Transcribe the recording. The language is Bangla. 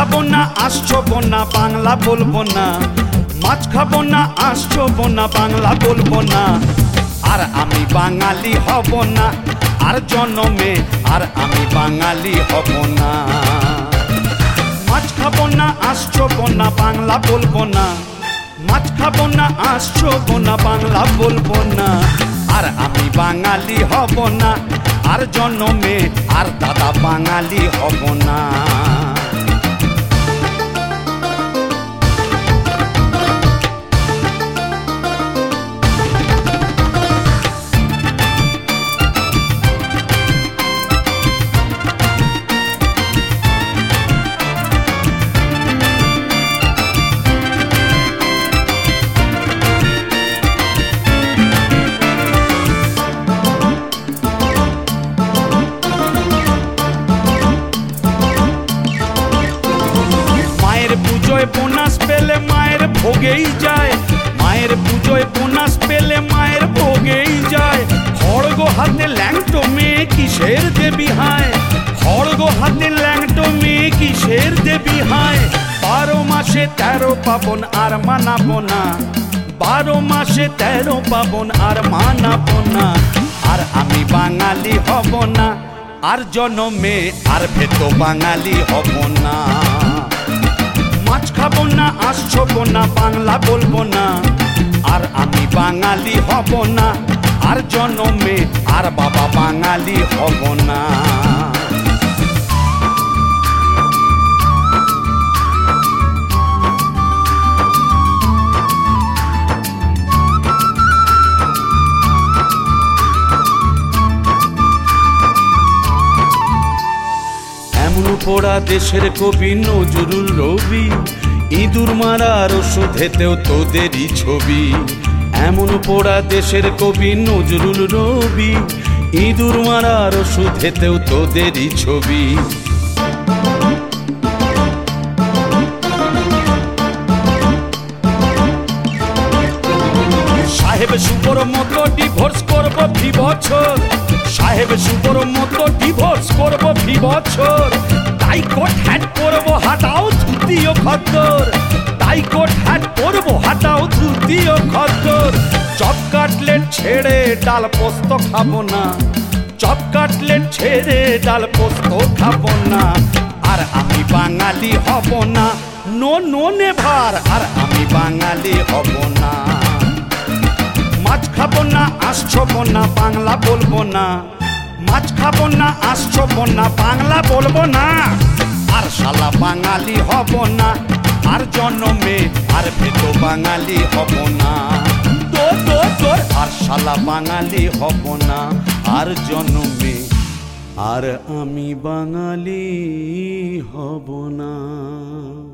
খাবো না আসছো বোনা বাংলা বলবো না, মাছ খাবো না আসছো বোনা বাংলা বলবো না। আর আমি বাঙালি হব না আর জন্মে, আর আমি বাঙালি হব না। মাছ খাবো না আসছো বোনা বাংলা বলবো না, মাছ খাবো না আসছো বোনা বাংলা বলবো না। আর আমি বাঙালি হব না আর জন্মে, আর দাদা বাঙালি হব না। পুজোয় বোনাস পেলে মায়ের ভোগেই যায়, মায়ের পুজোয় বোনাস পেলে মায়ের ভোগেই যায়। খড়গো হাতে ল্যাংটো মেয়ে কিসের দেবী হায়, খড়গো হাতে ল্যাংটো মেয়ে কিসের দেবী হায়। 12 মাসে 13 পাবন আর মানাবো না, 12 মাসে 13 পাবন আর মানাবো না। আর আমি বাঙালি হব না আর জন্মে, আর ভেতো বাঙালি হব না। মাছ খাবো না আসছো বোনা বাংলা বলবো না, আর আমি বাঙালি হব না আর জন্মে, আর বাবা বাঙালি হব না। এমন পোড়া দেশের কবি নজরুল রবি, ইঁদুর মারার ওষুধেতেও তোদেরই ছবি। এমন পোড়া দেশের কবি নজরুল রবি, ইঁদুর মারার ওষুধেতেও তোদেরই ছবি। সাহেব শুভর মতো ডিভোর্স করবো 2 বছর, সাহেব শুভর মতো ডিভোর্স করবো 2 বছর। তাই কোট হ্যাট পরবো হাটাও ধুতিও খদ্দর, তাই কোট হ্যাট পরবো হাটাও ধুতিও খদ্দর। চপ কাটলেট ছেড়ে ডাল পোস্ত খাবো না, চপ কাটলেট ছেড়ে ডাল পোস্ত খাবো না। আর আমি বাঙালি হব না, নো নো নেভার, আর আমি বাঙালি হব না। মাছ খাবো না আসছো বোনা বাংলা বলবো না, মাছ খাবো না আসছো বোনা বাংলা বলবো না। আর শালা বাঙালি হব না আর জন্মে, আর ভেতো বাঙালি হব না। তোর আর শালা বাঙালি হব না আর জন্মে, আর আমি বাঙালি হব না।